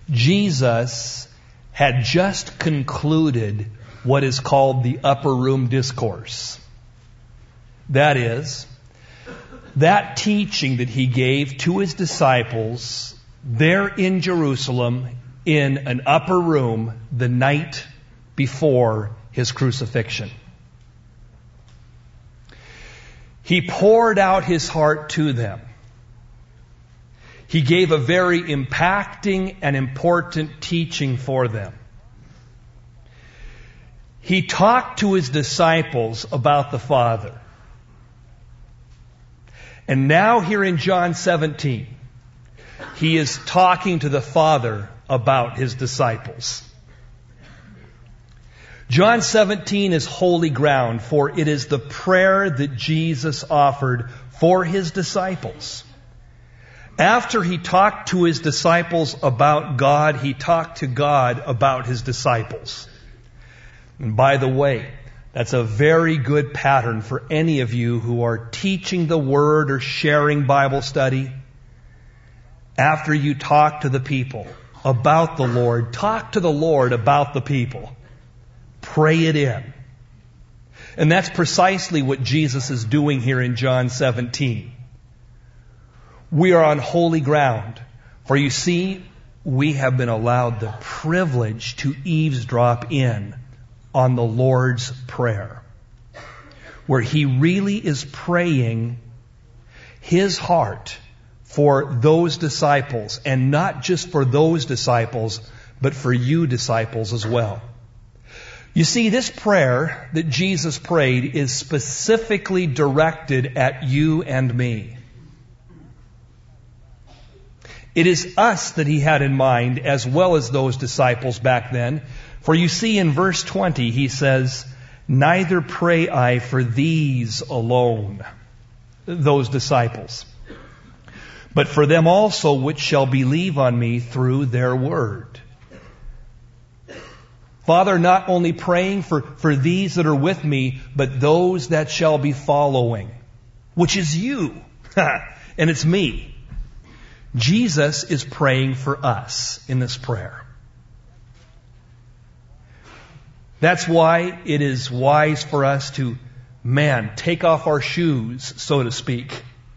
Jesus had just concluded what is called the Upper Room Discourse. That is, that teaching that he gave to his disciples there in Jerusalem in an upper room the night before his crucifixion. He poured out his heart to them. He gave a very impacting and important teaching for them. He talked to his disciples about the Father. And now here in John 17, he is talking to the Father about his disciples. John 17 is holy ground, for it is the prayer that Jesus offered for his disciples. After he talked to his disciples about God, he talked to God about his disciples. And by the way, that's a very good pattern for any of you who are teaching the Word or sharing Bible study. After you talk to the people about the Lord, talk to the Lord about the people. Pray it in. And that's precisely what Jesus is doing here in John 17. We are on holy ground. For you see, we have been allowed the privilege to eavesdrop in on the Lord's Prayer, where he really is praying his heart for those disciples, and not just for those disciples, but for you disciples as well. You see, this prayer that Jesus prayed is specifically directed at you and me. It is us that he had in mind, as well as those disciples back then. For you see, in verse 20, he says, "Neither pray I for these alone," those disciples, "but for them also which shall believe on me through their word." Father, not only praying for these that are with me, but those that shall be following, which is you, and it's me. Jesus is praying for us in this prayer. That's why it is wise for us to, take off our shoes, so to speak,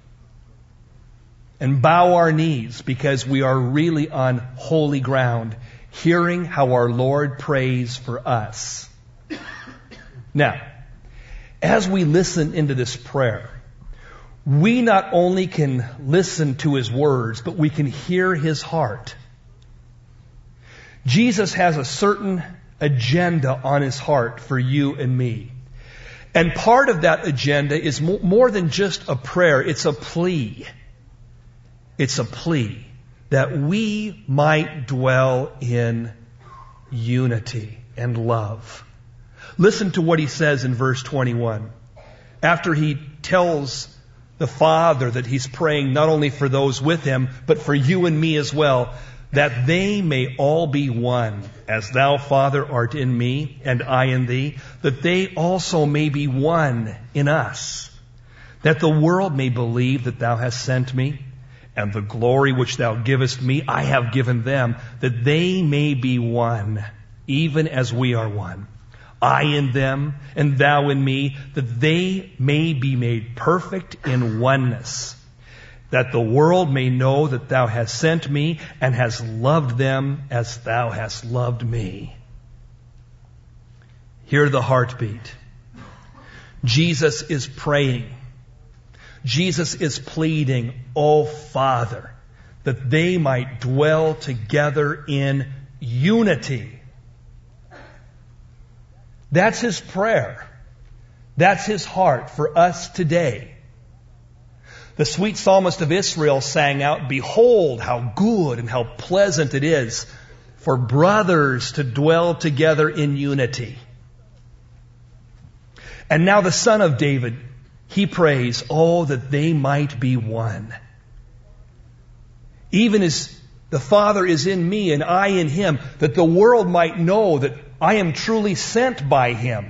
and bow our knees, because we are really on holy ground, hearing how our Lord prays for us. Now, as we listen into this prayer, we not only can listen to his words, but we can hear his heart. Jesus has a certain agenda on his heart for you and me. And part of that agenda is more than just a prayer. It's a plea. It's a plea that we might dwell in unity and love. Listen to what he says in verse 21. After he tells the Father that he's praying not only for those with him, but for you and me as well, that they may all be one, as thou, Father, art in me, and I in thee, that they also may be one in us, that the world may believe that thou hast sent me, and the glory which thou givest me I have given them, that they may be one, even as we are one. I in them, and thou in me, that they may be made perfect in oneness, that the world may know that thou hast sent me, and hast loved them as thou hast loved me. Hear the heartbeat. Jesus is praying. Jesus is pleading, "O Father, that they might dwell together in unity." That's his prayer. That's his heart for us today. The sweet psalmist of Israel sang out, "Behold, how good and how pleasant it is for brothers to dwell together in unity." And now the Son of David, he prays, "Oh, that they might be one. Even as the Father is in me and I in him, that the world might know that I am truly sent by him.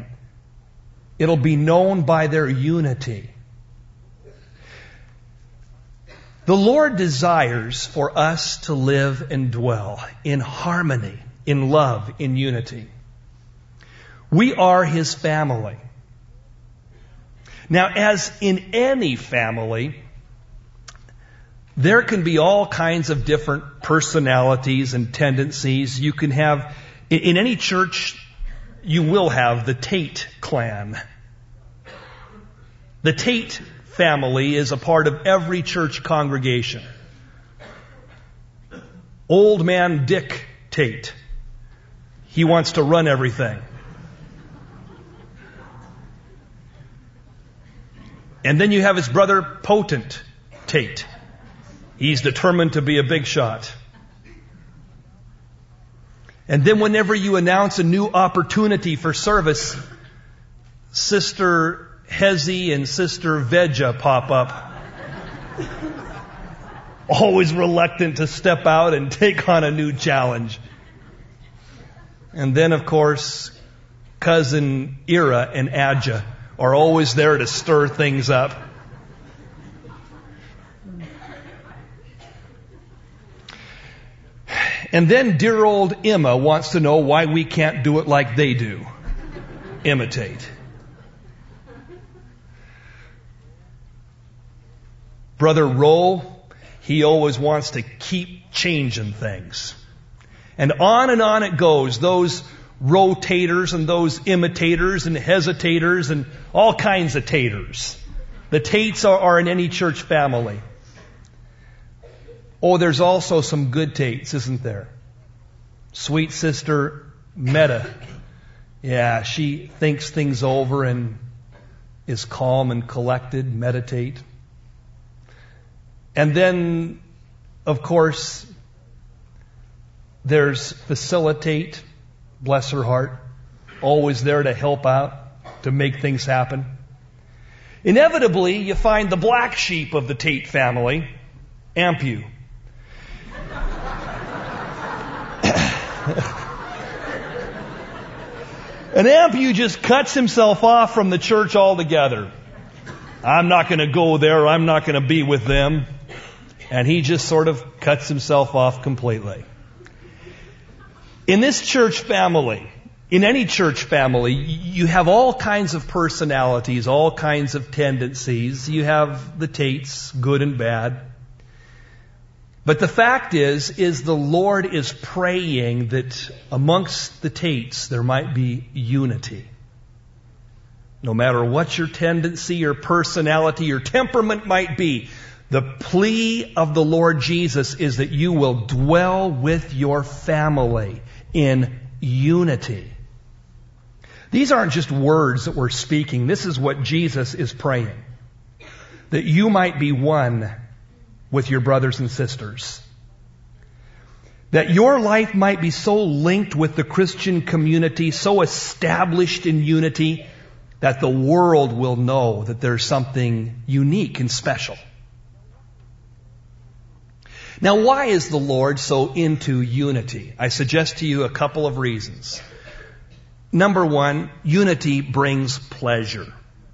It'll be known by their unity." The Lord desires for us to live and dwell in harmony, in love, in unity. We are His family. Now, as in any family, there can be all kinds of different personalities and tendencies. You can have, in any church, you will have the Tate clan. The Tate family is a part of every church congregation. Old man Dick Tate. He wants to run everything. And then you have his brother Potent Tate. He's determined to be a big shot. And then whenever you announce a new opportunity for service, Sister Hezi and Sister Veja pop up. Always reluctant to step out and take on a new challenge. And then, of course, Cousin Ira and Adja are always there to stir things up. And then dear old Emma wants to know why we can't do it like they do. Imitate. Brother Roe, he always wants to keep changing things. And on it goes. Those rotators and those imitators and hesitators and all kinds of taters. The Tates are in any church family. Oh, there's also some good Tates, isn't there? Sweet Sister Meta. Yeah, she thinks things over and is calm and collected, meditate. And then, of course, there's Facilitate, bless her heart, always there to help out, to make things happen. Inevitably, you find the black sheep of the Tate family, Ampu. And Ampu just cuts himself off from the church altogether. I'm not going to go there. I'm not going to be with them. And he just sort of cuts himself off completely. In this church family, in any church family, you have all kinds of personalities, all kinds of tendencies. You have the Tates, good and bad. But the fact is the Lord is praying that amongst the Tates there might be unity. No matter what your tendency or personality or temperament might be, the plea of the Lord Jesus is that you will dwell with your family in unity. These aren't just words that we're speaking. This is what Jesus is praying. That you might be one with your brothers and sisters. That your life might be so linked with the Christian community, so established in unity, that the world will know that there's something unique and special. Now, why is the Lord so into unity? I suggest to you a couple of reasons. Number one, unity brings pleasure.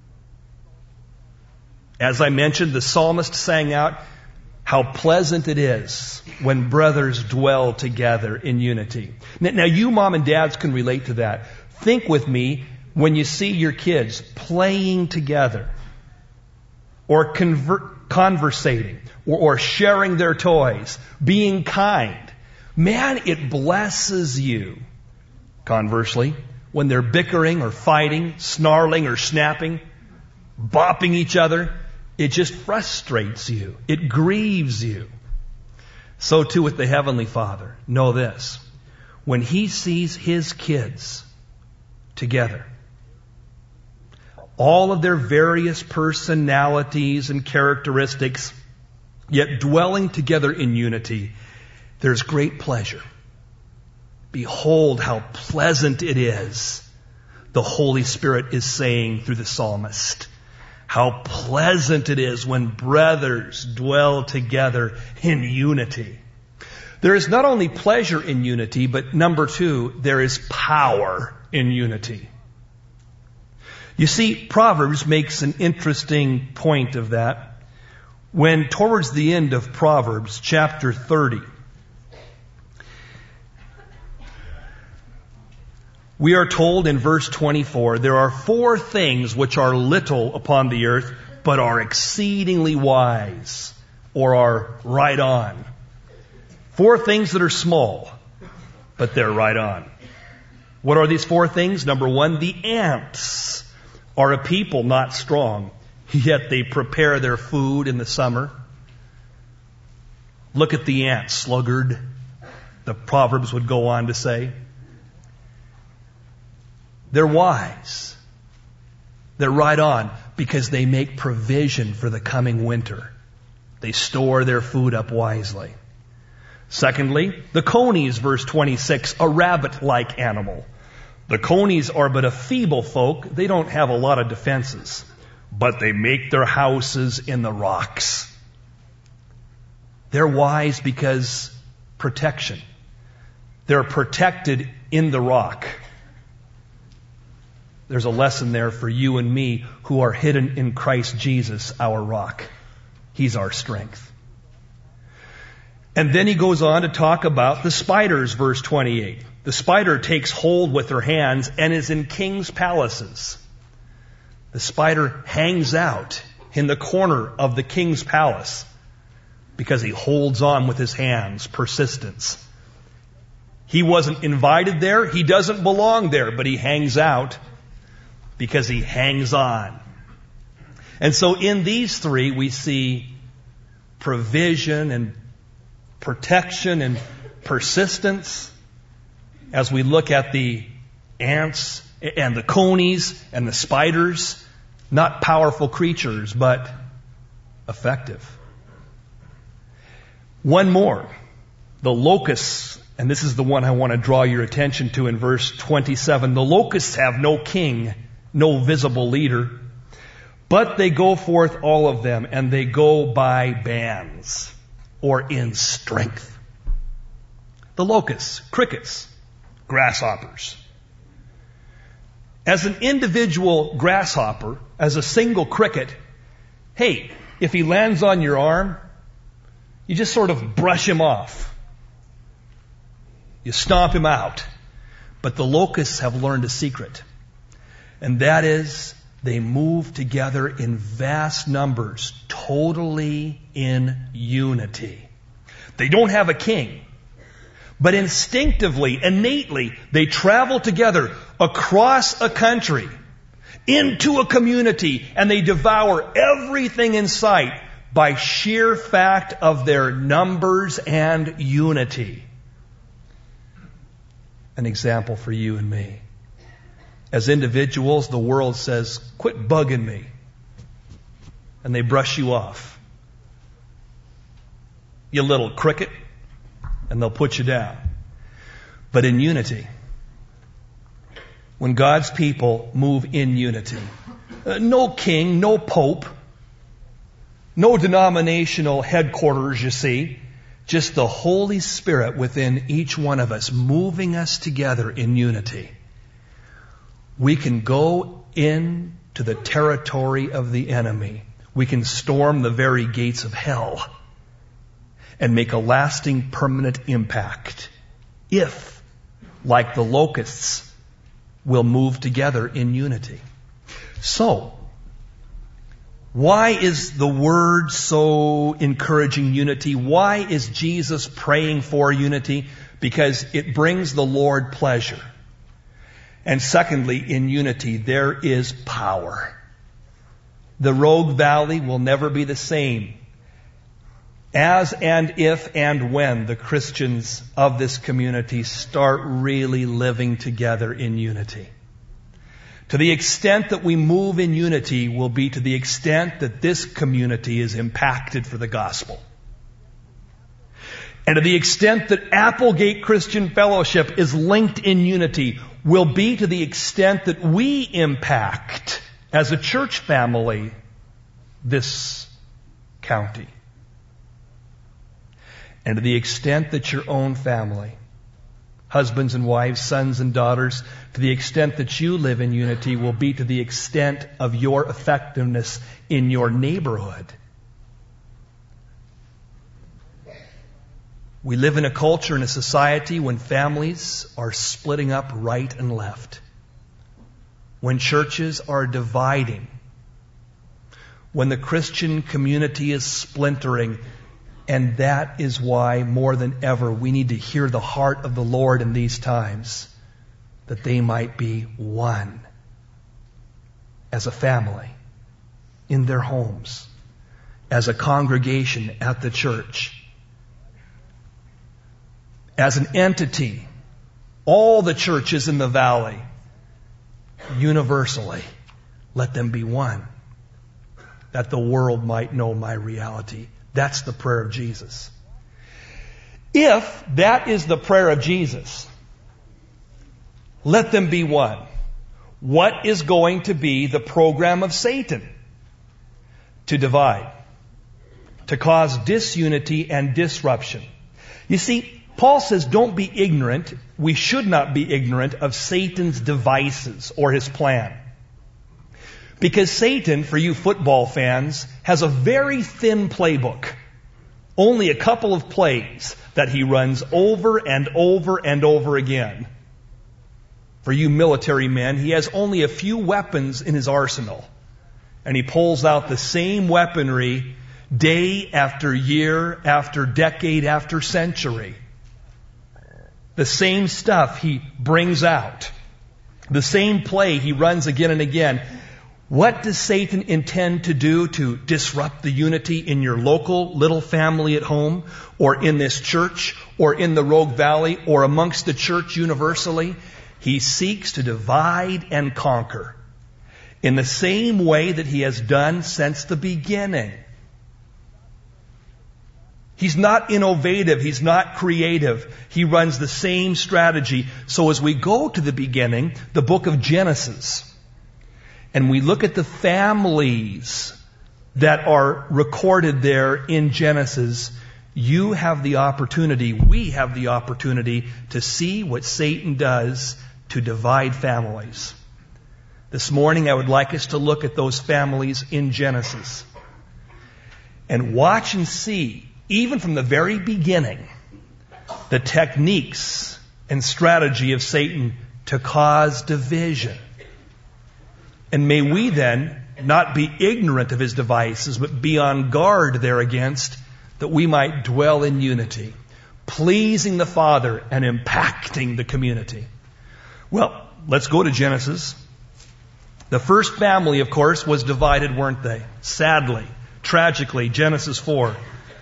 As I mentioned, the psalmist sang out, how pleasant it is when brothers dwell together in unity. Now, you mom and dads can relate to that. Think with me when you see your kids playing together or conversating or sharing their toys, being kind. Man, it blesses you. Conversely, when they're bickering or fighting, snarling or snapping, bopping each other, it just frustrates you. It grieves you. So too with the Heavenly Father. Know this. When He sees His kids together, all of their various personalities and characteristics, yet dwelling together in unity, there's great pleasure. Behold how pleasant it is, the Holy Spirit is saying through the psalmist. How pleasant it is when brothers dwell together in unity. There is not only pleasure in unity, but number two, there is power in unity. You see, Proverbs makes an interesting point of that. when towards the end of Proverbs chapter 30, we are told in verse 24, there are 4 things which are little upon the earth, but are exceedingly wise, or are right on. 4 things that are small, but they're right on. What are these 4 things? Number 1, the ants are a people not strong, yet they prepare their food in the summer. Look at the ant, sluggard, the Proverbs would go on to say. They're wise. They're right on because they make provision for the coming winter. They store their food up wisely. Secondly, the conies, verse 26, a rabbit-like animal. The conies are but a feeble folk. They don't have a lot of defenses, but they make their houses in the rocks. They're wise because protection. They're protected in the rock. There's a lesson there for you and me who are hidden in Christ Jesus, our rock. He's our strength. And then he goes on to talk about the spiders, verse 28. The spider takes hold with her hands and is in king's palaces. The spider hangs out in the corner of the king's palace because he holds on with his hands, persistence. He wasn't invited there. He doesn't belong there, but he hangs out because he hangs on. And so in these 3, we see provision and protection and persistence as we look at the ants and the conies and the spiders, not powerful creatures, but effective. One more, the locusts, and this is the one I want to draw your attention to in verse 27. The locusts have no king, no visible leader, but they go forth, all of them, and they go by bands or in strength. The locusts, crickets, grasshoppers. As an individual grasshopper, as a single cricket, hey, if he lands on your arm, you just sort of brush him off. You stomp him out. But the locusts have learned a secret. And that is, they move together in vast numbers, totally in unity. They don't have a king, but instinctively, innately, they travel together across a country, into a community, and they devour everything in sight by sheer fact of their numbers and unity. An example for you and me. As individuals, the world says, quit bugging me. And they brush you off. You little cricket. And they'll put you down. But in unity, when God's people move in unity, no king, no pope, no denominational headquarters, you see, just the Holy Spirit within each one of us, moving us together in unity. We can go into the territory of the enemy. We can storm the very gates of hell and make a lasting, permanent impact if, like the locusts, we'll move together in unity. So, why is the Word so encouraging unity? Why is Jesus praying for unity? Because it brings the Lord pleasure. And secondly, in unity, there is power. The Rogue Valley will never be the same as and if and when the Christians of this community start really living together in unity. To the extent that we move in unity will be to the extent that this community is impacted for the gospel. And to the extent that Applegate Christian Fellowship is linked in unity will be to the extent that we impact, as a church family, this county. And to the extent that your own family, husbands and wives, sons and daughters, to the extent that you live in unity will be to the extent of your effectiveness in your neighborhood. We live in a culture and a society when families are splitting up right and left, when churches are dividing, when the Christian community is splintering. And that is why, more than ever, we need to hear the heart of the Lord in these times, that they might be one as a family, in their homes, as a congregation at the church, as an entity, all the churches in the valley, universally, let them be one, that the world might know my reality. That's the prayer of Jesus. If that is the prayer of Jesus, let them be one. What is going to be the program of Satan? To divide, to cause disunity and disruption. You see, Paul says don't be ignorant. We should not be ignorant of Satan's devices or his plan. Because Satan, for you football fans, has a very thin playbook. Only a couple of plays that he runs over and over and over again. For you military men, he has only a few weapons in his arsenal. And he pulls out the same weaponry day after year after decade after century. The same stuff he brings out. The same play he runs again and again. What does Satan intend to do to disrupt the unity in your local little family at home, or in this church, or in the Rogue Valley, or amongst the church universally? He seeks to divide and conquer in the same way that he has done since the beginning. He's not innovative. He's not creative. He runs the same strategy. So as we go to the beginning, the book of Genesis, and we look at the families that are recorded there in Genesis, you have the opportunity, we have the opportunity to see what Satan does to divide families. This morning I would like us to look at those families in Genesis and watch and see, even from the very beginning, the techniques and strategy of Satan to cause division. And may we then not be ignorant of his devices, but be on guard thereagainst, that we might dwell in unity, pleasing the Father and impacting the community. Well, let's go to Genesis. The first family, of course, was divided, weren't they? Sadly, tragically, Genesis 4.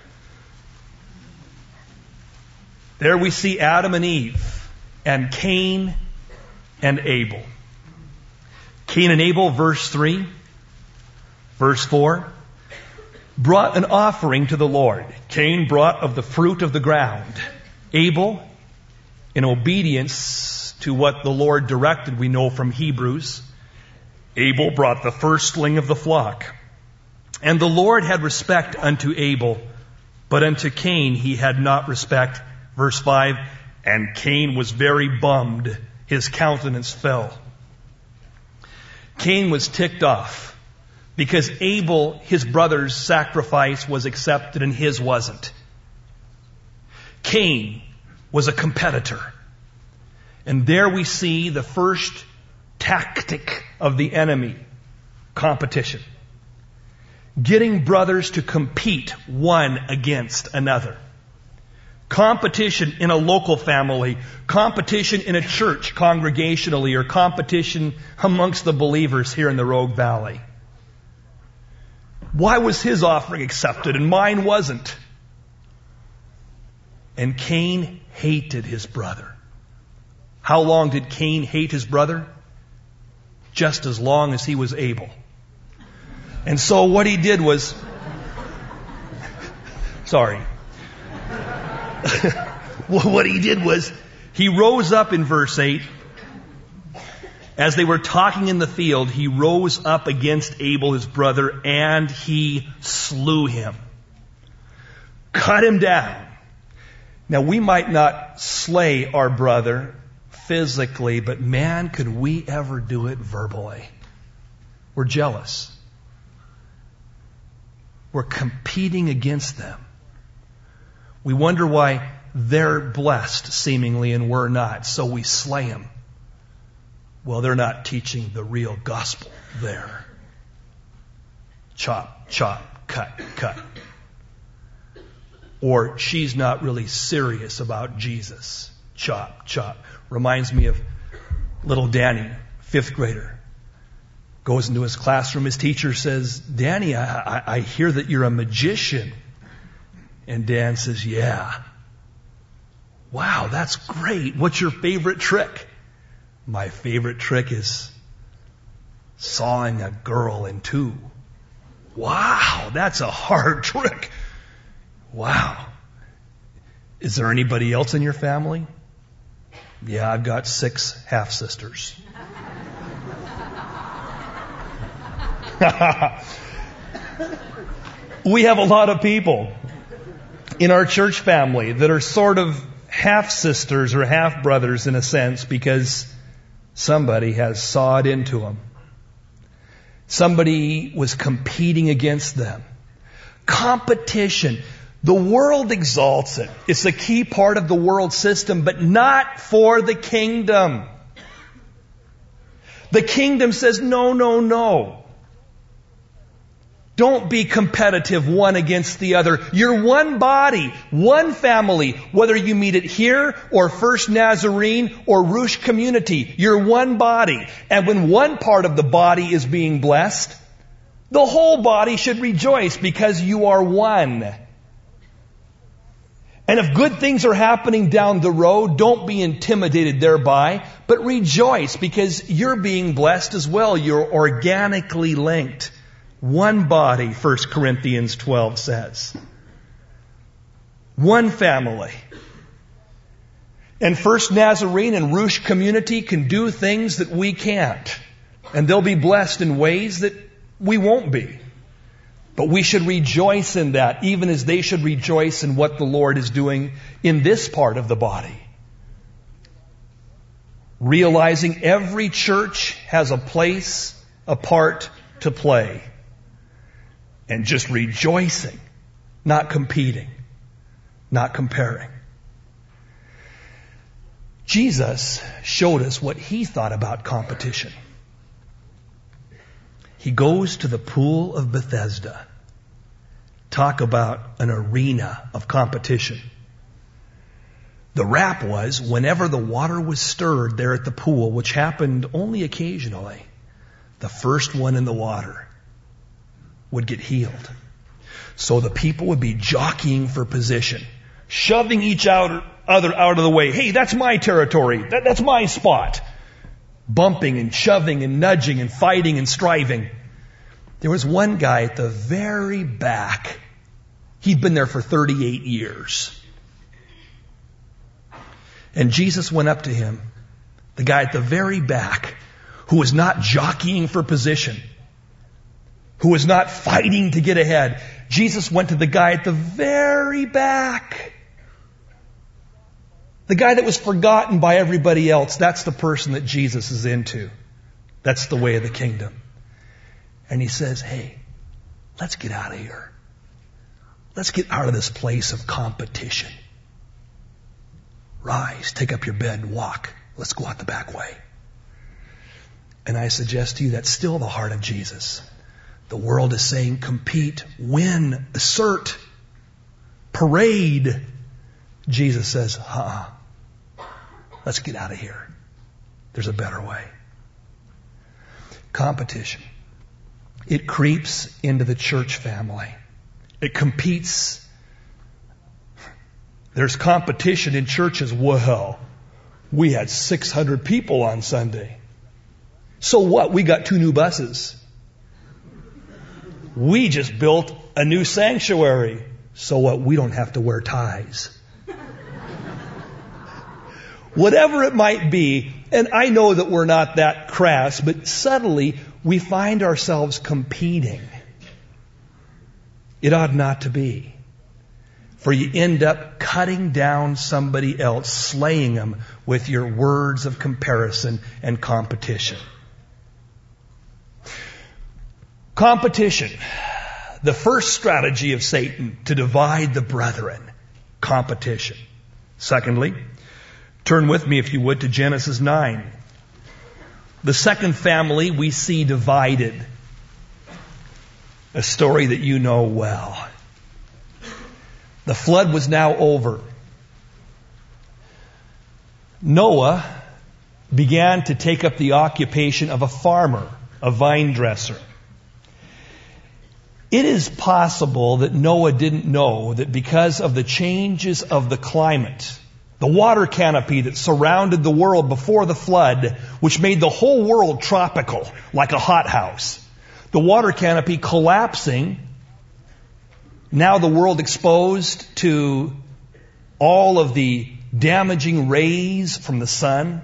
There we see Adam and Eve, and Cain and Abel. Cain and Abel, verse 3. Verse 4. Brought an offering to the Lord. Cain brought of the fruit of the ground. Abel, in obedience to what the Lord directed, we know from Hebrews, Abel brought the firstling of the flock. And the Lord had respect unto Abel, but unto Cain he had not respect. Verse 5. And Cain was very bummed. His countenance fell. Cain was ticked off because Abel, his brother's sacrifice, was accepted and his wasn't. Cain was a competitor. And there we see the first tactic of the enemy, competition. Getting brothers to compete one against another. Competition in a local family, competition in a church congregationally, or competition amongst the believers here in the Rogue Valley. Why was his offering accepted and mine wasn't? And Cain hated his brother. How long did Cain hate his brother? Just as long as he was able. And so what he did was, what he did was, he rose up in verse 8. As they were talking in the field, he rose up against Abel, his brother, and he slew him. Cut him down. Now, we might not slay our brother physically, but man, could we ever do it verbally? We're jealous. We're competing against them. We wonder why they're blessed seemingly and we're not, so we slay them. Well, they're not teaching the real gospel there. Chop, chop, cut, cut. Or she's not really serious about Jesus. Chop, chop. Reminds me of little Danny, 5th grader. Goes into his classroom. His teacher says, Danny, I hear that you're a magician. And Dan says, yeah. Wow, that's great. What's your favorite trick? My favorite trick is sawing a girl in two. Wow, that's a hard trick. Wow. Is there anybody else in your family? Yeah, I've got 6 half-sisters. We have a lot of people in our church family that are sort of half-sisters or half-brothers in a sense because somebody has sawed into them. Somebody was competing against them. Competition. The world exalts it. It's a key part of the world system, but not for the kingdom. The kingdom says, no, no, no. Don't be competitive one against the other. You're one body, one family, whether you meet it here or First Nazarene or Rouge Community. You're one body. And when one part of the body is being blessed, the whole body should rejoice because you are one. And if good things are happening down the road, don't be intimidated thereby, but rejoice because you're being blessed as well. You're organically linked. One body, 1 Corinthians 12 says. One family. And First Nazarene and Rouge Community can do things that we can't. And they'll be blessed in ways that we won't be. But we should rejoice in that, even as they should rejoice in what the Lord is doing in this part of the body. Realizing every church has a place, a part to play. And just rejoicing, not competing, not comparing. Jesus showed us what he thought about competition. He goes to the pool of Bethesda. Talk about an arena of competition. The rap was whenever the water was stirred there at the pool, which happened only occasionally, the first one in the water would get healed. So the people would be jockeying for position, shoving each other out of the way. Hey, that's my territory. That's my spot. Bumping and shoving and nudging and fighting and striving. There was one guy at the very back. He'd been there for 38 years. And Jesus went up to him, the guy at the very back, who was not jockeying for position, who was not fighting to get ahead. Jesus went to the guy at the very back. The guy that was forgotten by everybody else. That's the person that Jesus is into. That's the way of the kingdom. And he says, hey, let's get out of here. Let's get out of this place of competition. Rise, take up your bed and walk. Let's go out the back way. And I suggest to you that's still the heart of Jesus. The world is saying compete, win, assert, parade. Jesus says, let's get out of here. There's a better way. Competition. It creeps into the church family. It competes. There's competition in churches. Well, we had 600 people on Sunday. So what? We got 2 new buses. We just built a new sanctuary. So what? We don't have to wear ties. Whatever it might be, and I know that we're not that crass, but subtly we find ourselves competing. It ought not to be. For you end up cutting down somebody else, slaying them with your words of comparison and competition. Competition. The first strategy of Satan to divide the brethren. Competition. Secondly, turn with me, if you would, to Genesis 9. The second family we see divided. A story that you know well. The flood was now over. Noah began to take up the occupation of a farmer, a vine dresser. It is possible that Noah didn't know that because of the changes of the climate, the water canopy that surrounded the world before the flood, which made the whole world tropical, like a hothouse, the water canopy collapsing, now the world exposed to all of the damaging rays from the sun,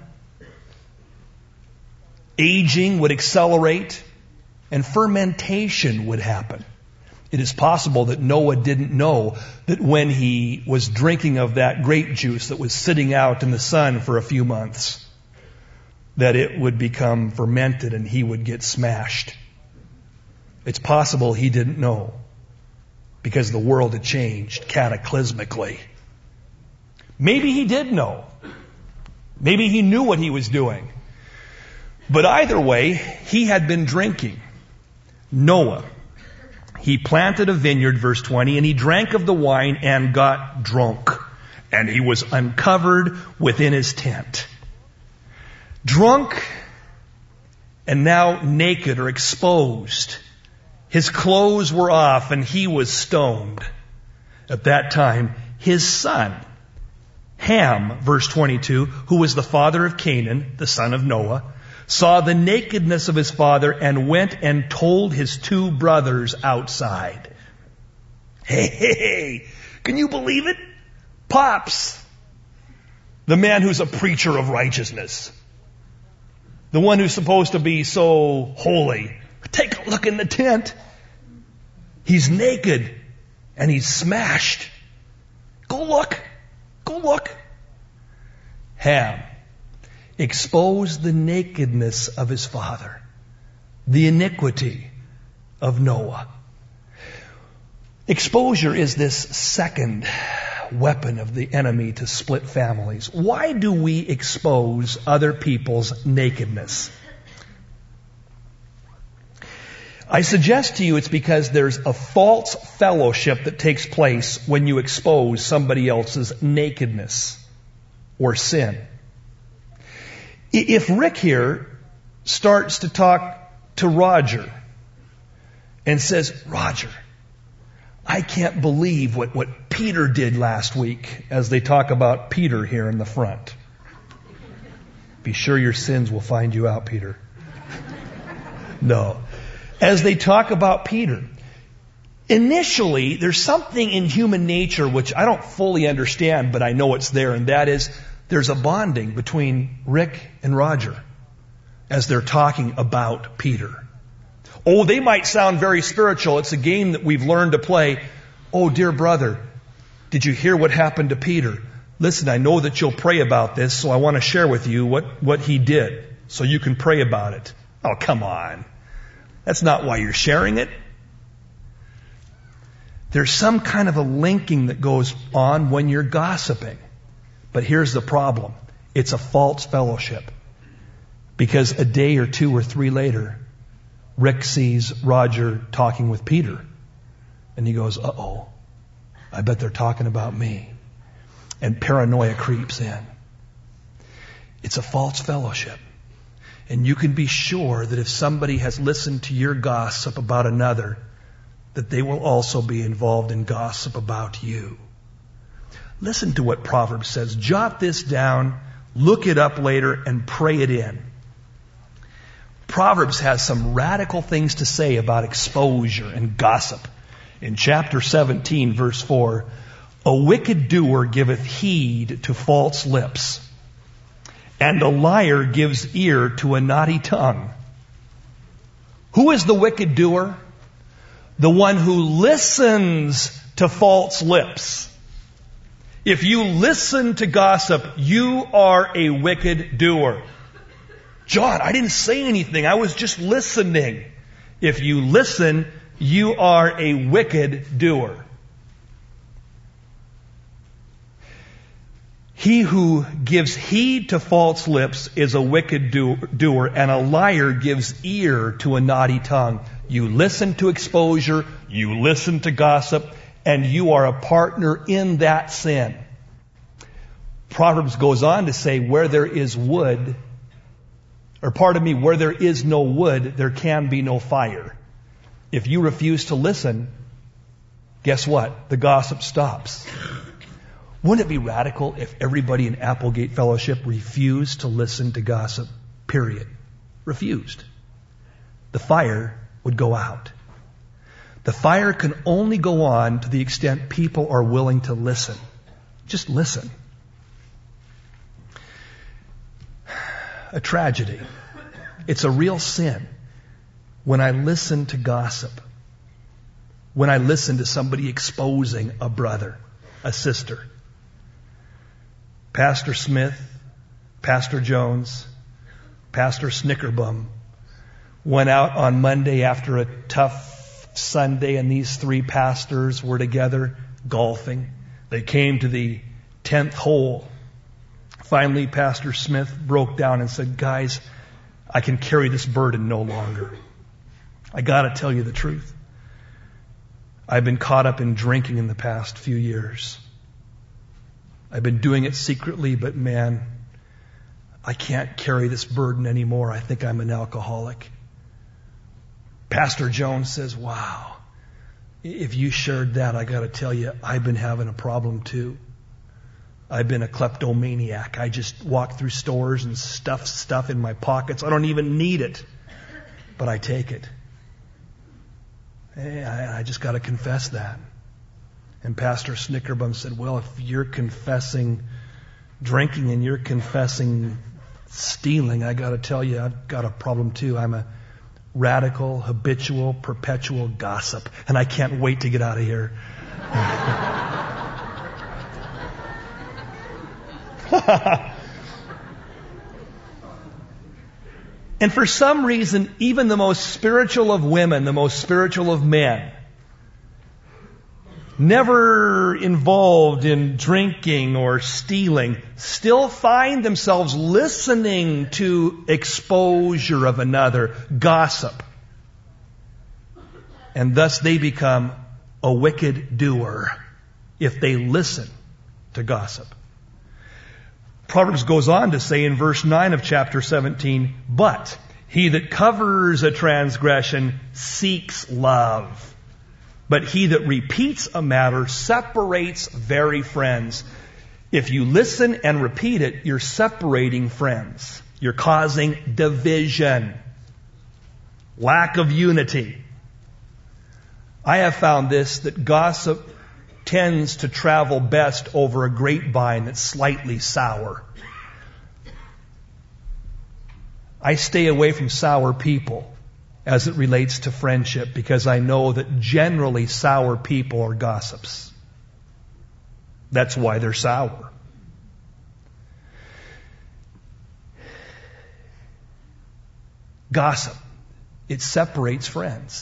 aging would accelerate, and fermentation would happen. It is possible that Noah didn't know that when he was drinking of that grape juice that was sitting out in the sun for a few months, that it would become fermented and he would get smashed. It's possible he didn't know because the world had changed cataclysmically. Maybe he did know. Maybe he knew what he was doing. But either way, he had been drinking. Noah. He planted a vineyard, verse 20, and he drank of the wine and got drunk. And he was uncovered within his tent. Drunk and now naked or exposed. His clothes were off and he was stoned. At that time, his son, Ham, verse 22, who was the father of Canaan, the son of Noah, saw the nakedness of his father and went and told his two brothers outside. Hey, can you believe it? Pops, the man who's a preacher of righteousness, the one who's supposed to be so holy. Take a look in the tent. He's naked and he's smashed. Go look. Go look. Ham exposed the nakedness of his father, the iniquity of Noah. Exposure is this second weapon of the enemy to split families. Why do we expose other people's nakedness? I suggest to you it's because there's a false fellowship that takes place when you expose somebody else's nakedness or sin. If Rick here starts to talk to Roger and says, Roger, I can't believe what Peter did last week, as they talk about Peter here in the front. Be sure your sins will find you out, Peter. No. As they talk about Peter, initially there's something in human nature which I don't fully understand, but I know it's there, and that is there's a bonding between Rick and Roger as they're talking about Peter. Oh, they might sound very spiritual. It's a game that we've learned to play. Oh, dear brother, did you hear what happened to Peter? Listen, I know that you'll pray about this, so I want to share with you what he did, so you can pray about it. Oh, come on. That's not why you're sharing it. There's some kind of a linking that goes on when you're gossiping. But here's the problem. It's a false fellowship. Because a day or two or three later, Rick sees Roger talking with Peter. And he goes, uh-oh, I bet they're talking about me. And paranoia creeps in. It's a false fellowship. And you can be sure that if somebody has listened to your gossip about another, that they will also be involved in gossip about you. Listen to what Proverbs says. Jot this down, look it up later, and pray it in. Proverbs has some radical things to say about exposure and gossip. In chapter 17, verse 4, a wicked doer giveth heed to false lips, and a liar gives ear to a naughty tongue. Who is the wicked doer? The one who listens to false lips. If you listen to gossip, you are a wicked doer. John, I didn't say anything. I was just listening. If you listen, you are a wicked doer. He who gives heed to false lips is a wicked doer, and a liar gives ear to a naughty tongue. You listen to exposure, you listen to gossip, and you are a partner in that sin. Proverbs goes on to say, where there is wood, where there is no wood, there can be no fire. If you refuse to listen, guess what? The gossip stops. Wouldn't it be radical if everybody in Applegate Fellowship refused to listen to gossip? Period. Refused. The fire would go out. The fire can only go on to the extent people are willing to listen. Just listen. A tragedy. It's a real sin when I listen to gossip. When I listen to somebody exposing a brother, a sister. Pastor Smith, Pastor Jones, Pastor Snickerbum went out on Monday after a tough Sunday, and these three pastors were together golfing. They came to the 10th hole. Finally, Pastor Smith broke down and said, guys, I can carry this burden no longer. I got to tell you the truth. I've been caught up in drinking in the past few years. I've been doing it secretly, but man, I can't carry this burden anymore. I think I'm an alcoholic. Pastor Jones says, wow, if you shared that, I got to tell you, I've been having a problem too. I've been a kleptomaniac. I just walk through stores and stuff stuff in my pockets. I don't even need it, but I take it. I just got to confess that. And Pastor Snickerbum said, well, if you're confessing drinking and you're confessing stealing, I got to tell you, I've got a problem too. I'm a radical, habitual, perpetual gossip, and I can't wait to get out of here. And for some reason, even the most spiritual of women, the most spiritual of men, never involved in drinking or stealing, still find themselves listening to exposure of another, gossip. And thus they become a wicked doer if they listen to gossip. Proverbs goes on to say in verse 9 of chapter 17, but he that covers a transgression seeks love. But he that repeats a matter separates very friends. If you listen and repeat it, you're separating friends. You're causing division. Lack of unity. I have found this, that gossip tends to travel best over a grapevine that's slightly sour. I stay away from sour people as it relates to friendship, because I know that generally sour people are gossips. That's why they're sour. Gossip. It separates friends.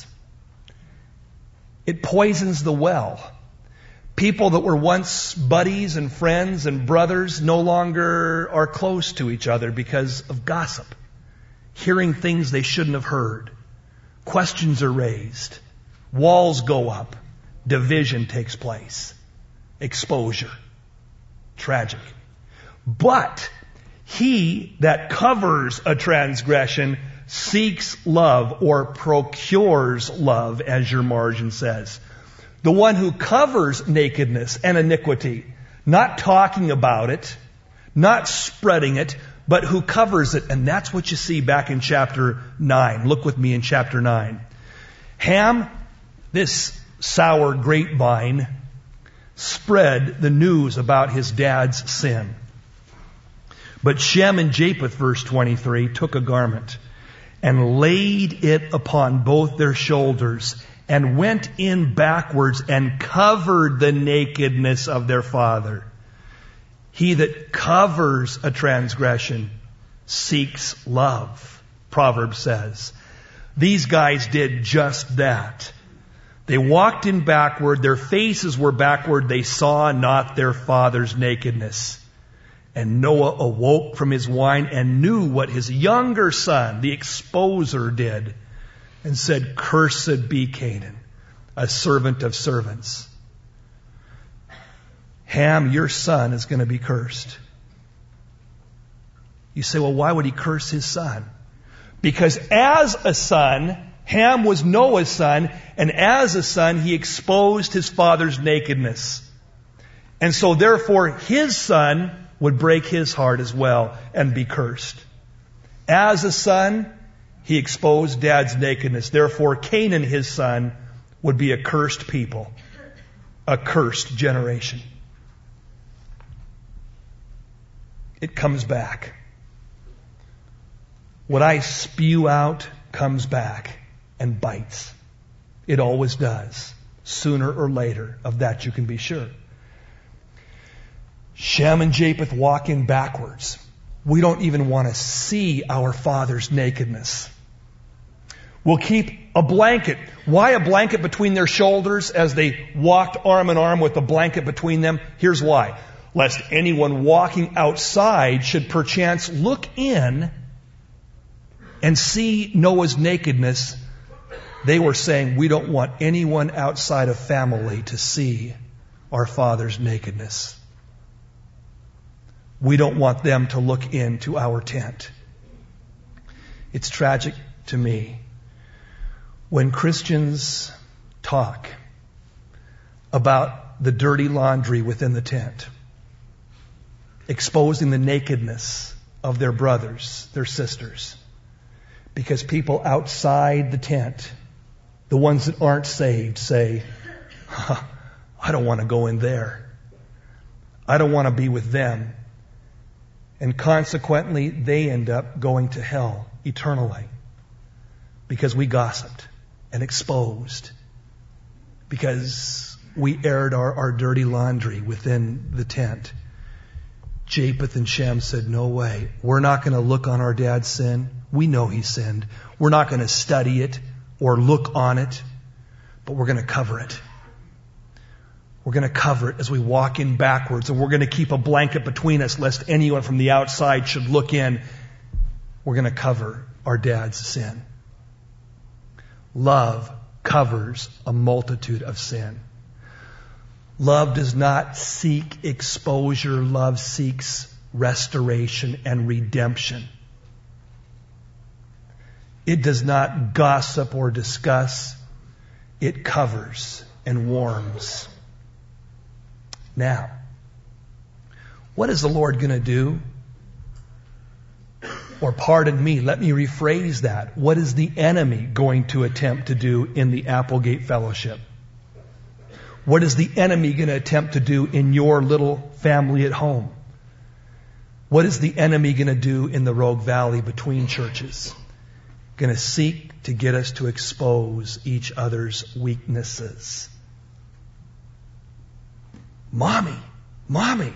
It poisons the well. People that were once buddies and friends and brothers no longer are close to each other because of gossip. Hearing things they shouldn't have heard. Questions are raised. Walls go up. Division takes place. Exposure. Tragic. But he that covers a transgression seeks love, or procures love, as your margin says. The one who covers nakedness and iniquity, not talking about it, not spreading it, but who covers it. And that's what you see back in chapter 9. Look with me in chapter 9. Ham, this sour grapevine, spread the news about his dad's sin. But Shem and Japheth, verse 23, took a garment and laid it upon both their shoulders and went in backwards and covered the nakedness of their father. He that covers a transgression seeks love, Proverbs says. These guys did just that. They walked in backward. Their faces were backward. They saw not their father's nakedness. And Noah awoke from his wine and knew what his younger son, the exposer, did, and said, "Cursed be Canaan, a servant of servants. Ham, your son, is going to be cursed." You say, well, why would he curse his son? Because as a son, Ham was Noah's son, and as a son, he exposed his father's nakedness. And so therefore, his son would break his heart as well and be cursed. As a son, he exposed dad's nakedness. Therefore, Canaan, his son, would be a cursed people, a cursed generation. It comes back. What I spew out comes back and bites. It always does. Sooner or later, of that you can be sure. Shem and Japheth walk in backwards. We don't even want to see our father's nakedness. We'll keep a blanket. Why a blanket between their shoulders as they walked arm in arm with a blanket between them? Here's why. Lest anyone walking outside should perchance look in and see Noah's nakedness. They were saying, we don't want anyone outside of family to see our father's nakedness. We don't want them to look into our tent. It's tragic to me when Christians talk about the dirty laundry within the tent, exposing the nakedness of their brothers, their sisters, because people outside the tent, the ones that aren't saved, say, I don't want to go in there. I don't want to be with them. And consequently, they end up going to hell eternally because we gossiped and exposed, because we aired our dirty laundry within the tent. Japheth and Shem said, no way. We're not going to look on our dad's sin. We know he sinned. We're not going to study it or look on it, but we're going to cover it. We're going to cover it as we walk in backwards, and we're going to keep a blanket between us lest anyone from the outside should look in. We're going to cover our dad's sin. Love covers a multitude of sin. Love does not seek exposure. Love seeks restoration and redemption. It does not gossip or discuss. It covers and warms. Now, what is the Lord going to do? Or pardon me, let me rephrase that. What is the enemy going to attempt to do in the Applegate Fellowship? What is the enemy going to attempt to do in your little family at home? What is the enemy going to do in the Rogue Valley between churches? Going to seek to get us to expose each other's weaknesses. Mommy,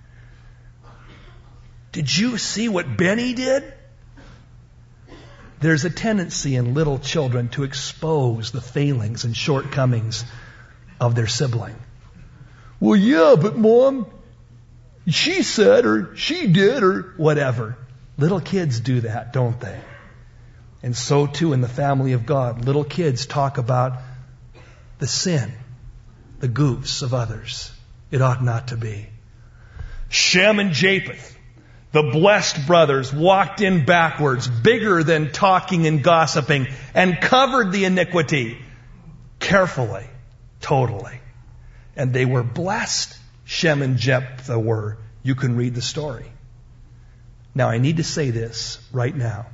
did you see what Benny did? There's a tendency in little children to expose the failings and shortcomings of their sibling. Well, yeah, but Mom, she said, or she did, or whatever. Little kids do that, don't they? And so too in the family of God, little kids talk about the sin, the goofs of others. It ought not to be. Shem and Japheth, the blessed brothers, walked in backwards, bigger than talking and gossiping, and covered the iniquity carefully, totally. And they were blessed. Shem and Jephthah were. You can read the story. Now, I need to say this right now.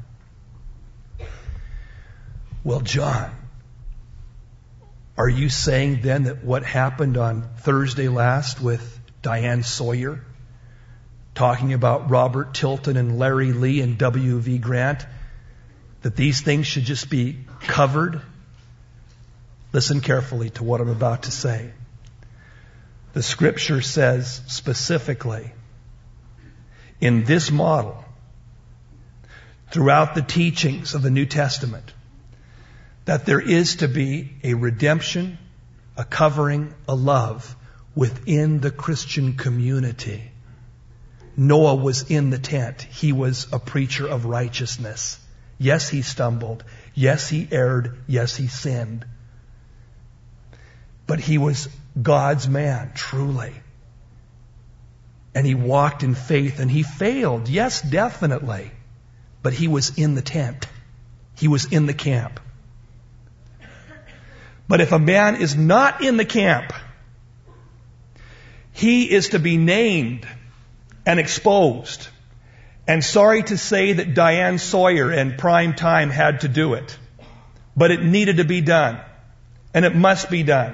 Well, John, are you saying then that what happened on Thursday last with Diane Sawyer, talking about Robert Tilton and Larry Lee and W.V. Grant, that these things should just be covered? Listen carefully to what I'm about to say. The Scripture says specifically, in this model, throughout the teachings of the New Testament, that there is to be a redemption, a covering, a love within the Christian community. Noah was in the tent. He was a preacher of righteousness. Yes, he stumbled. Yes, he erred. Yes, he sinned. But he was God's man, truly. And he walked in faith, and he failed. Yes, definitely. But he was in the tent. He was in the camp. But if a man is not in the camp, he is to be named and exposed. And sorry to say that Diane Sawyer and Prime Time had to do it. But it needed to be done. And it must be done.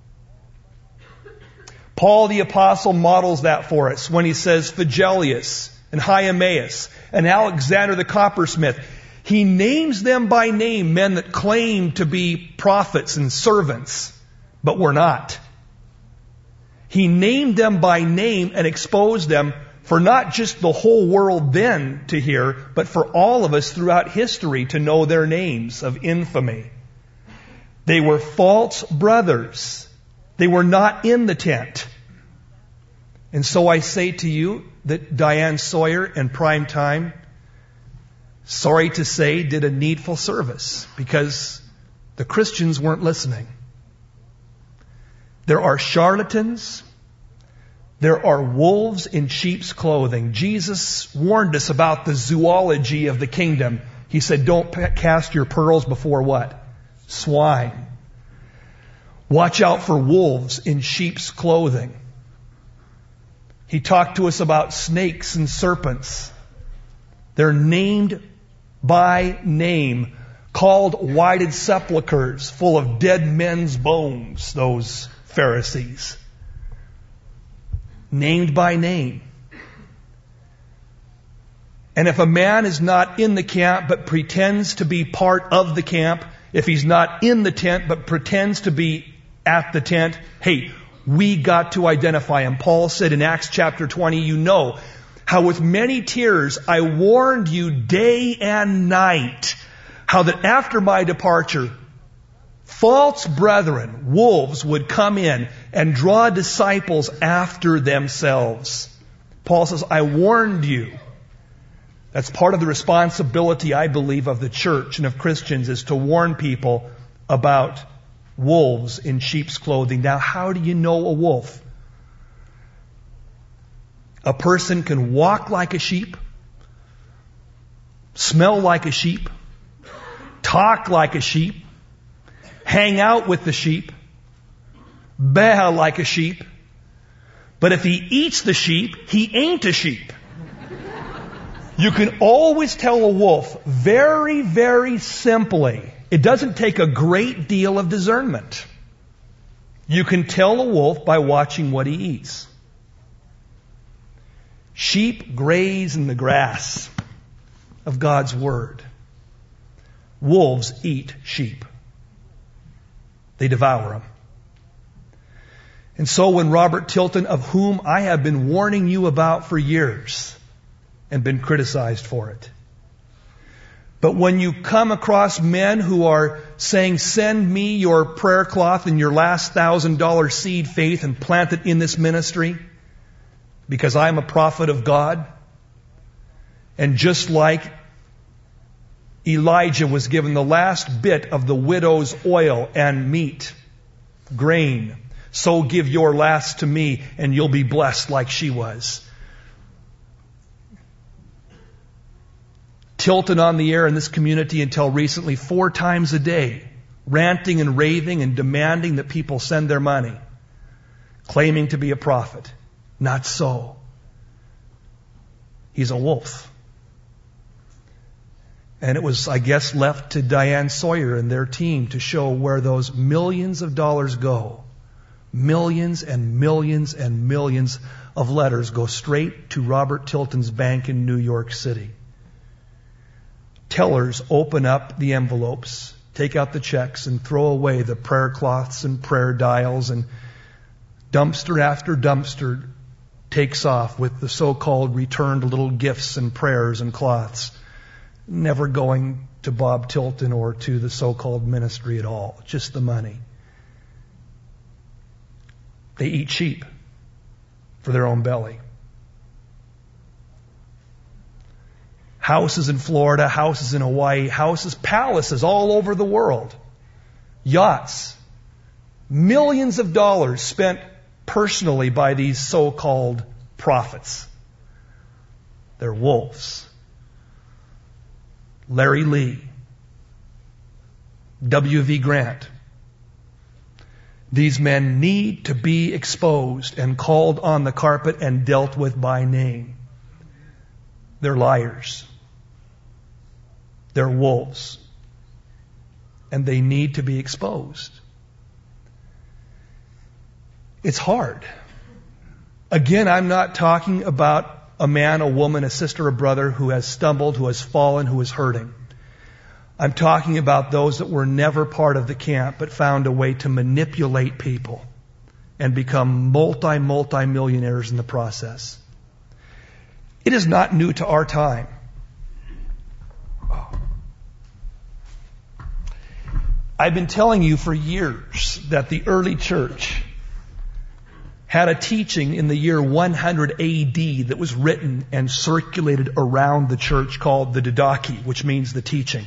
Paul the Apostle models that for us when he says Phygelius and Hymenaeus and Alexander the coppersmith. He names them by name, men that claim to be prophets and servants, but were not. He named them by name and exposed them for not just the whole world then to hear, but for all of us throughout history to know their names of infamy. They were false brothers. They were not in the tent. And so I say to you that Diane Sawyer and Prime Time, sorry to say, did a needful service because the Christians weren't listening. There are charlatans. There are wolves in sheep's clothing. Jesus warned us about the zoology of the kingdom. He said, don't cast your pearls before what? Swine. Watch out for wolves in sheep's clothing. He talked to us about snakes and serpents. They're named by name, called whited sepulchres full of dead men's bones, those Pharisees. Named by name. And if a man is not in the camp but pretends to be part of the camp, if he's not in the tent but pretends to be at the tent, hey, we got to identify him. Paul said in Acts chapter 20, you know how with many tears I warned you day and night, how that after my departure, false brethren, wolves, would come in and draw disciples after themselves. Paul says, I warned you. That's part of the responsibility, I believe, of the church and of Christians is to warn people about wolves in sheep's clothing. Now, how do you know a wolf? A person can walk like a sheep, smell like a sheep, talk like a sheep, hang out with the sheep, baa like a sheep, but if he eats the sheep, he ain't a sheep. You can always tell a wolf very, very simply. It doesn't take a great deal of discernment. You can tell a wolf by watching what he eats. Sheep graze in the grass of God's Word. Wolves eat sheep. They devour them. And so when Robert Tilton, of whom I have been warning you about for years and been criticized for it, but when you come across men who are saying, send me your prayer cloth and your last $1,000 seed faith and plant it in this ministry because I'm a prophet of God, and just like Elijah was given the last bit of the widow's oil and meat, grain, so give your last to me and you'll be blessed like she was. Tilton on the air in this community until recently 4 times a day, ranting and raving and demanding that people send their money, claiming to be a prophet. Not so. He's a wolf. And it was, I guess, left to Diane Sawyer and their team to show where those millions of dollars go. Millions and millions and millions of letters go straight to Robert Tilton's bank in New York City. Tellers open up the envelopes, take out the checks, and throw away the prayer cloths and prayer dials, and dumpster after dumpster takes off with the so-called returned little gifts and prayers and cloths, never going to Bob Tilton or to the so-called ministry at all, just the money. They eat sheep for their own belly. Houses in Florida, houses in Hawaii, houses, palaces all over the world. Yachts. Millions of dollars spent personally by these so-called prophets. They're wolves. Larry Lee. W.V. Grant. These men need to be exposed and called on the carpet and dealt with by name. They're liars. They're wolves. And they need to be exposed. It's hard. Again, I'm not talking about a man, a woman, a sister, a brother who has stumbled, who has fallen, who is hurting. I'm talking about those that were never part of the camp but found a way to manipulate people and become multi-millionaires in the process. It is not new to our time. I've been telling you for years that the early church had a teaching in the year 100 AD that was written and circulated around the church called the Didache, which means the teaching.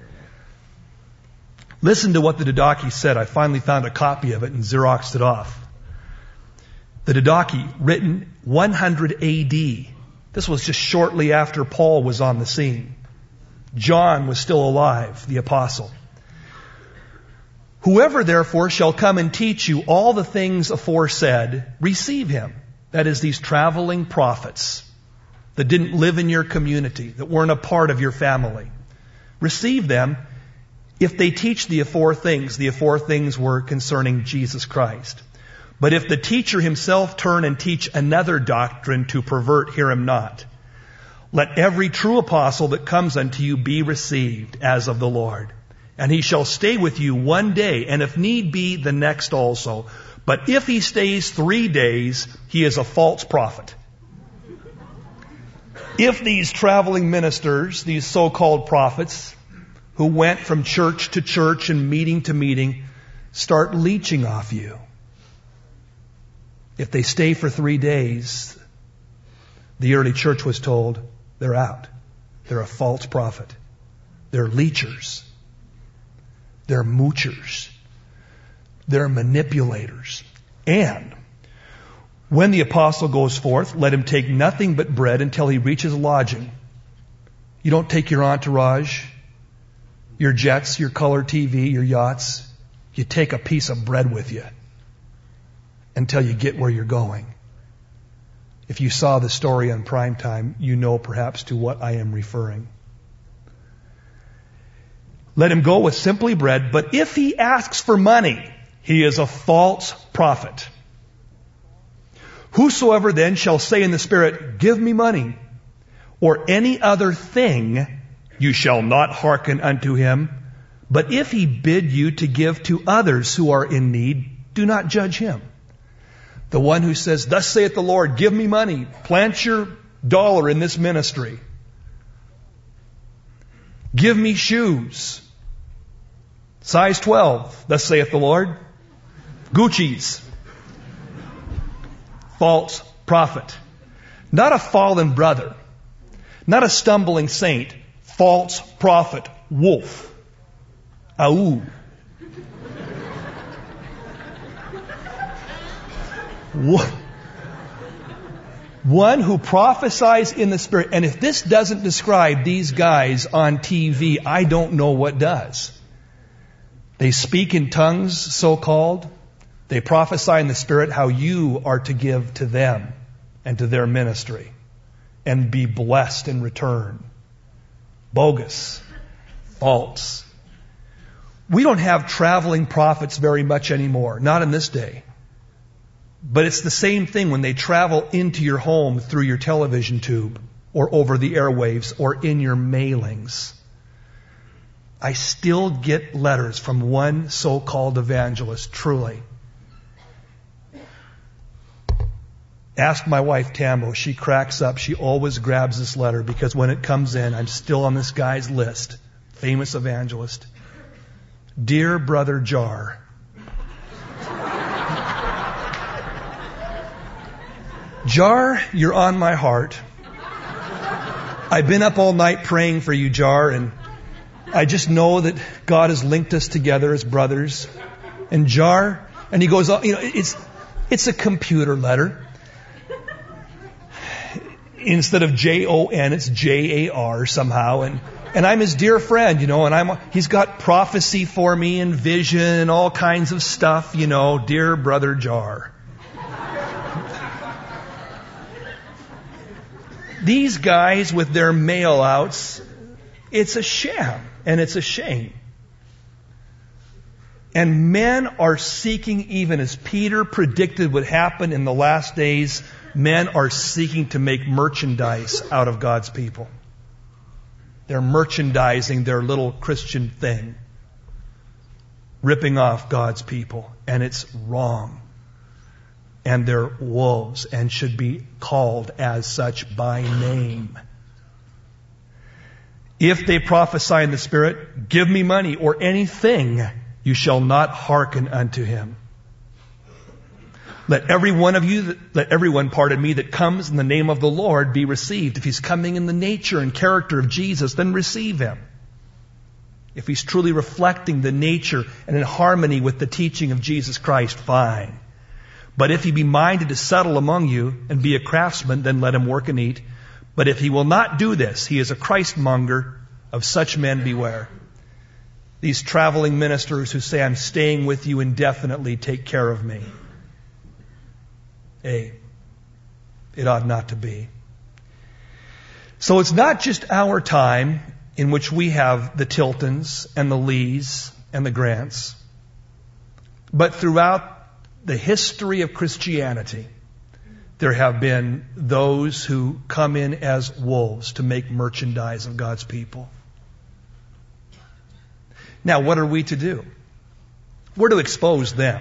Listen to what the Didache said. I finally found a copy of it and Xeroxed it off. The Didache, written 100 AD. This was just shortly after Paul was on the scene. John was still alive, the apostle. Whoever therefore shall come and teach you all the things aforesaid, receive him. That is, these traveling prophets that didn't live in your community, that weren't a part of your family. Receive them if they teach the afore things. The afore things were concerning Jesus Christ. But if the teacher himself turn and teach another doctrine to pervert, hear him not. Let every true apostle that comes unto you be received as of the Lord. And he shall stay with you one day, and if need be, the next also. But if he stays 3 days, he is a false prophet. If these traveling ministers, these so-called prophets, who went from church to church and meeting to meeting, start leeching off you, if they stay for 3 days, the early church was told, they're out. They're a false prophet. They're leechers. They're moochers. They're manipulators. And when the apostle goes forth, let him take nothing but bread until he reaches lodging. You don't take your entourage, your jets, your color TV, your yachts. You take a piece of bread with you until you get where you're going. If you saw the story on Primetime, you know perhaps to what I am referring. Let him go with simply bread, but if he asks for money, he is a false prophet. Whosoever then shall say in the Spirit, give me money, or any other thing, you shall not hearken unto him. But if he bid you to give to others who are in need, do not judge him. The one who says, thus saith the Lord, give me money, plant your dollar in this ministry. Give me shoes. Size 12, thus saith the Lord. Gucci's. False prophet. Not a fallen brother. Not a stumbling saint. False prophet. Wolf. Au. One who prophesies in the Spirit. And if this doesn't describe these guys on TV, I don't know what does. They speak in tongues, so-called. They prophesy in the Spirit how you are to give to them and to their ministry and be blessed in return. Bogus. False. We don't have traveling prophets very much anymore. Not in this day. But it's the same thing when they travel into your home through your television tube or over the airwaves or in your mailings. I still get letters from one so-called evangelist, truly. Ask my wife, Tambo. She cracks up. She always grabs this letter because when it comes in, I'm still on this guy's list. Famous evangelist. Dear Brother Jar. Jar, you're on my heart. I've been up all night praying for you, Jar, and I just know that God has linked us together as brothers. And Jar, and he goes, it's a computer letter. Instead of Jon, it's Jar somehow. And I'm his dear friend, and he's got prophecy for me and vision and all kinds of stuff, dear brother Jar. These guys with their mail outs, it's a sham and it's a shame. And men are seeking, even as Peter predicted would happen in the last days, men are seeking to make merchandise out of God's people. They're merchandising their little Christian thing, ripping off God's people, and it's wrong. And they're wolves and should be called as such by name. If they prophesy in the Spirit, give me money or anything, you shall not hearken unto him. Let everyone, that comes in the name of the Lord be received. If he's coming in the nature and character of Jesus, then receive him. If he's truly reflecting the nature and in harmony with the teaching of Jesus Christ, fine. But if he be minded to settle among you and be a craftsman, then let him work and eat. But if he will not do this, he is a Christmonger. Of such men beware. These traveling ministers who say, I'm staying with you indefinitely, take care of me. It ought not to be. So it's not just our time in which we have the Tiltons and the Lees and the Grants, but throughout the history of Christianity, there have been those who come in as wolves to make merchandise of God's people. Now, what are we to do? We're to expose them.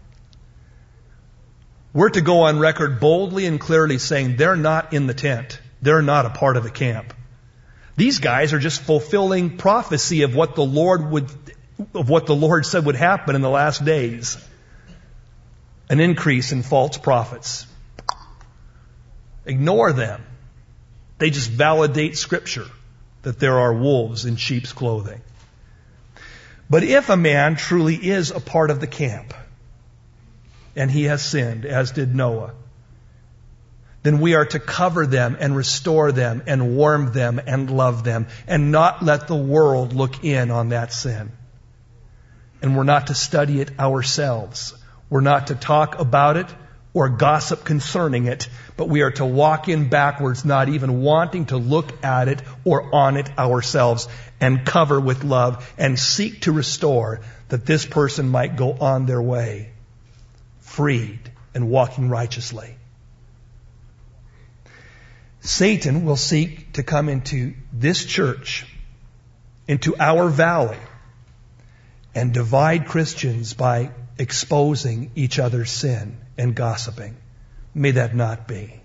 We're to go on record boldly and clearly saying they're not in the tent. They're not a part of the camp. These guys are just fulfilling prophecy of what the Lord said would happen in the last days. An increase in false prophets. Ignore them. They just validate Scripture that there are wolves in sheep's clothing. But if a man truly is a part of the camp, and he has sinned, as did Noah, then we are to cover them and restore them and warm them and love them and not let the world look in on that sin. And we're not to study it ourselves. We're not to talk about it or gossip concerning it, but we are to walk in backwards, not even wanting to look at it or on it ourselves, and cover with love and seek to restore, that this person might go on their way, freed and walking righteously. Satan will seek to come into this church, into our valley, and divide Christians by exposing each other's sin and gossiping. May that not be.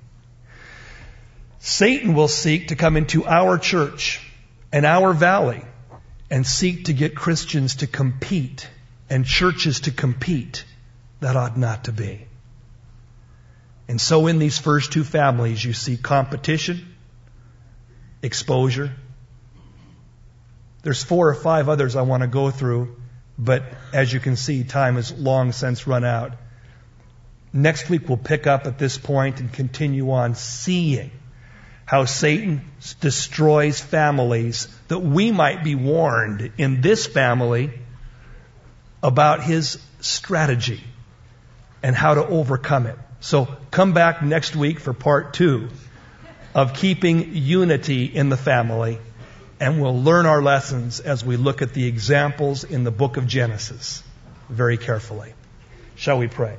Satan will seek to come into our church and our valley and seek to get Christians to compete and churches to compete. That ought not to be. And so in these first two families, you see competition, exposure. There's 4 or 5 others I want to go through, but as you can see, time has long since run out. Next week we'll pick up at this point and continue on seeing how Satan destroys families, that we might be warned in this family about his strategy and how to overcome it. So come back next week for part 2 of keeping unity in the family, and we'll learn our lessons as we look at the examples in the book of Genesis very carefully. Shall we pray?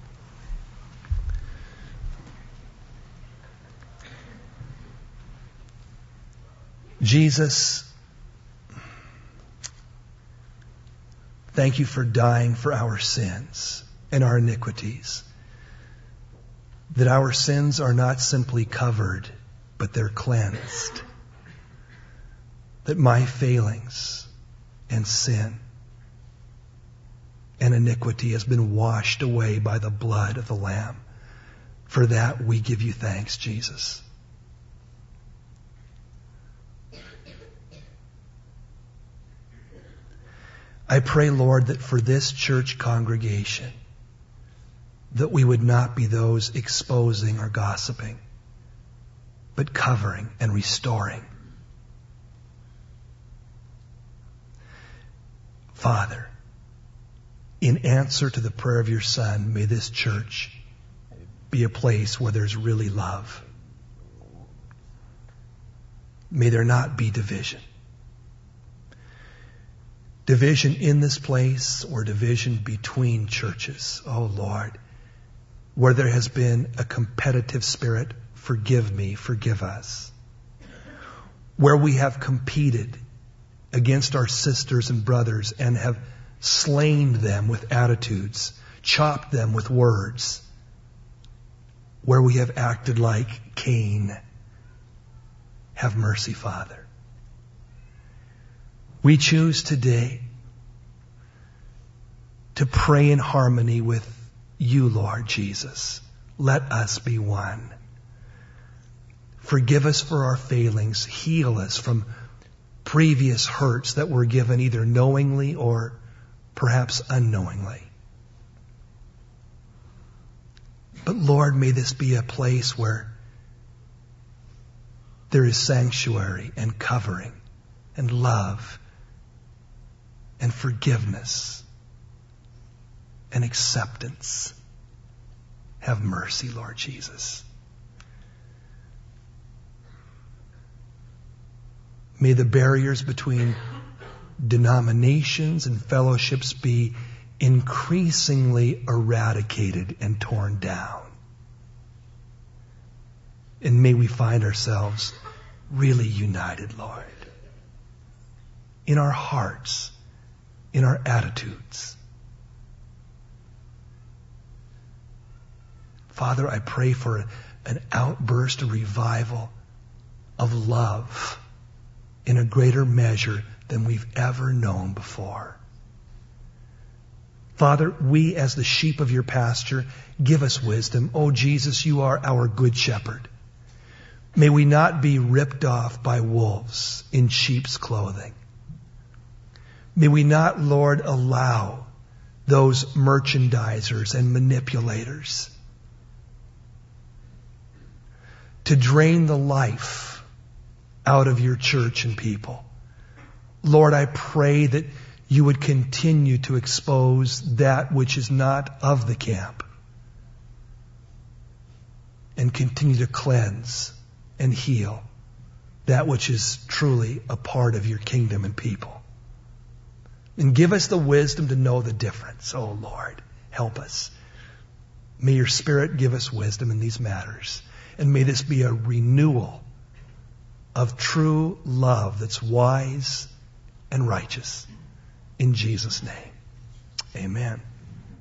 Jesus, thank you for dying for our sins and our iniquities. That our sins are not simply covered, but they're cleansed. That my failings and sin and iniquity has been washed away by the blood of the Lamb. For that we give you thanks, Jesus. I pray, Lord, that for this church congregation, that we would not be those exposing or gossiping, but covering and restoring. Father, in answer to the prayer of your Son, may this church be a place where there's really love. May there not be division. Division in this place or division between churches. Oh Lord, where there has been a competitive spirit, forgive me, forgive us. Where we have competed against our sisters and brothers and have slain them with attitudes, chopped them with words. Where we have acted like Cain. Have mercy, Father. We choose today to pray in harmony with you, Lord Jesus. Let us be one. Forgive us for our failings. Heal us from previous hurts that were given either knowingly or perhaps unknowingly. But Lord, may this be a place where there is sanctuary and covering and love and forgiveness and acceptance. Have mercy, Lord Jesus. May the barriers between denominations and fellowships be increasingly eradicated and torn down. And may we find ourselves really united, Lord, in our hearts, in our attitudes. Father, I pray for an outburst, a revival of love in a greater measure than we've ever known before. Father, we as the sheep of your pasture, give us wisdom. Oh Jesus, you are our good shepherd. May we not be ripped off by wolves in sheep's clothing. May we not, Lord, allow those merchandisers and manipulators to drain the life out of your church and people. Lord, I pray that you would continue to expose that which is not of the camp and continue to cleanse and heal that which is truly a part of your kingdom and people. And give us the wisdom to know the difference. Oh Lord, help us. May your Spirit give us wisdom in these matters. And may this be a renewal of true love that's wise and righteous. In Jesus' name, amen.